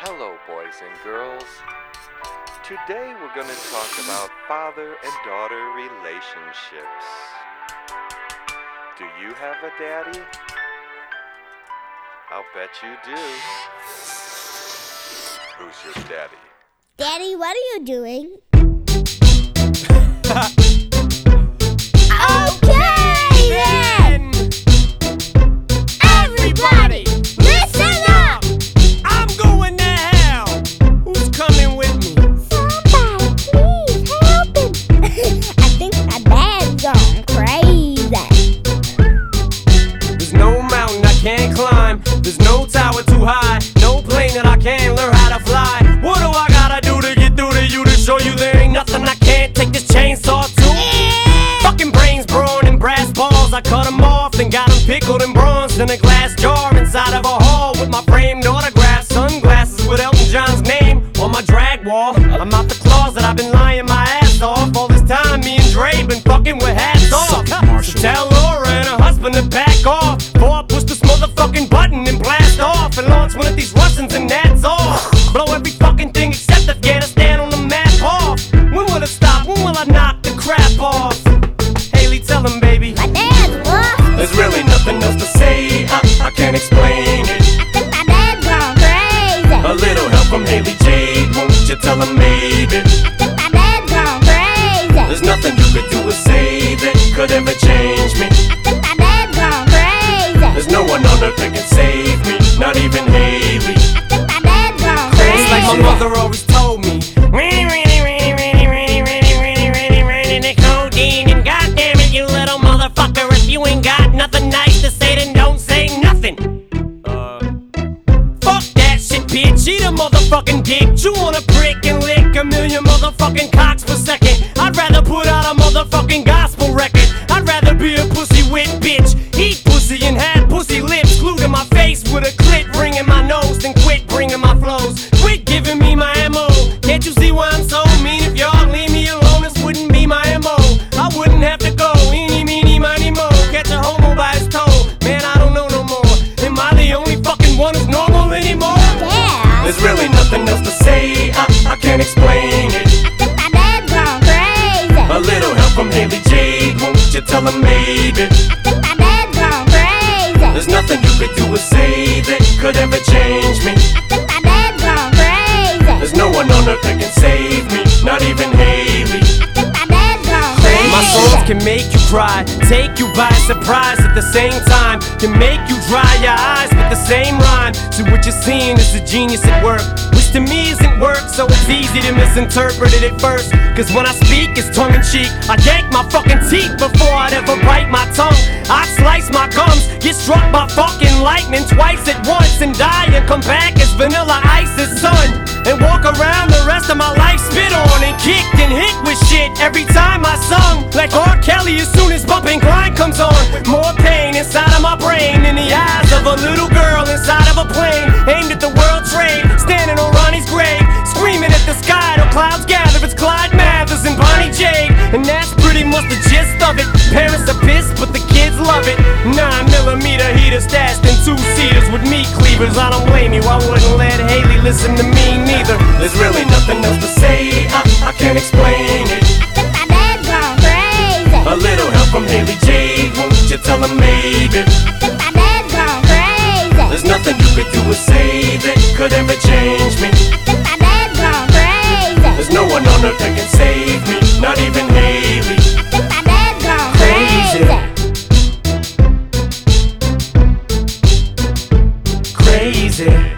Hello, boys and girls. Today we're going to talk about father and daughter relationships. Do you have a daddy? I'll bet you do. Who's your daddy? Daddy, what are you doing? Okay then! Everybody, listen up! I'm going to hell! Who's coming with me? Somebody, please help him! I think my dad's gone crazy. There's no mountain I can't climb. There's no tower too high. No plane that I can't learn how to fly. What do I gotta do to get through to you to show you there ain't nothing I can't take this chainsaw to? Fucking brains, brawn, and brass balls. I cut them off and got them pickled and bronzed in a glass jar inside of a hall with my framed autograph. Sunglasses with Elton John's name on my drag wall. I'm out the closet, I've been lying my ass off. All this time me and Dre been fucking with hats off. So tell Laura and her husband to back off before I push this motherfucking button and blast off and launch one of these Russians and that's off. Blow every fucking thing except Afghanistan on the map off. When will it stop? When will I knock the crap off? Haley, tell him, baby. My dad's lost. There's really nothing else to say. I can't explain it. I think my dad's gone crazy. A little help from Haley Jade, won't you tell him maybe? I think my dad's gone crazy. There's nothing you could do or say that could ever change me. I think my dad's gone crazy. There's no one on earth that can save me, not even Haley. I think my dad's gone crazy. It's like my mother always told me. The codeine, and goddamn it, you little motherfucker, if you ain't got nothing nice to say, then don't say nothing. Fuck that shit, bitch. Eat a motherfucking dick. Chew on a prick and lick a million motherfucking cocks per second. I'd rather put out a motherfucking gospel record. I'd rather be a pussy wit bitch. Eat pussy and have pussy lips glued to my face with a clit ring in my nose. Then quit bringing my flows. Quit giving me my ammo. Can't you see why I'm so mean? If y'all leave me alone, this wouldn't be my MO. I wouldn't have to go. Eeny, meeny, miny, mo. Catch a homo by his toe. Man, I don't know no more. Am I the only fucking one who's normal anymore? Yeah. There's really nothing else to say. I can't explain it. I think my dad's gone crazy. A little help from Haley Jade, won't you tell him maybe? I think my dad's gone crazy. There's nothing you could do or say that could ever change me. I think my dad's gone crazy. There's no one on earth that can save me, not even Haley. I think my dad's gone crazy. My songs can make you cry, take you by surprise at the same time. Can make you dry your eyes with the same rhyme. So what you're seeing is a genius at work, which to me isn't work, so it's easy to misinterpret it at first. Cause when I speak, it's tongue-in-cheek. I yank my fucking teeth before I'd ever bite my tongue. I'd slice my gums, get struck by fucking lightning twice at once, and die and come back as Vanilla Ice's son. And walk around the rest of my life spit on and kicked and hit with shit every time I sung. Like R. Kelly as soon as Bump and Grind comes on. More pain inside of my brain than the eyes of a little girl inside of a plane. Aimed at the World Trade, standing on Ronnie's grave. Screaming at the sky till clouds gather. It's Clyde Mathers and Bonnie Jade. And that's pretty much the gist of it. Parents are pissed but the kids love it. 9mm heater stashed in 2-seaters with meat cleavers. I don't blame you, I wouldn't let Haley listen to me neither. There's really nothing else to say, I can't explain it. I think my dad's gone crazy. A little help from Haley Jade, won't you tell him maybe? I think my dad's gone crazy. There's nothing you could do or say that could ever change me. I think my dad's gone crazy. There's no one on earth that can save me, not even Haley. I think my dad's gone crazy. Crazy.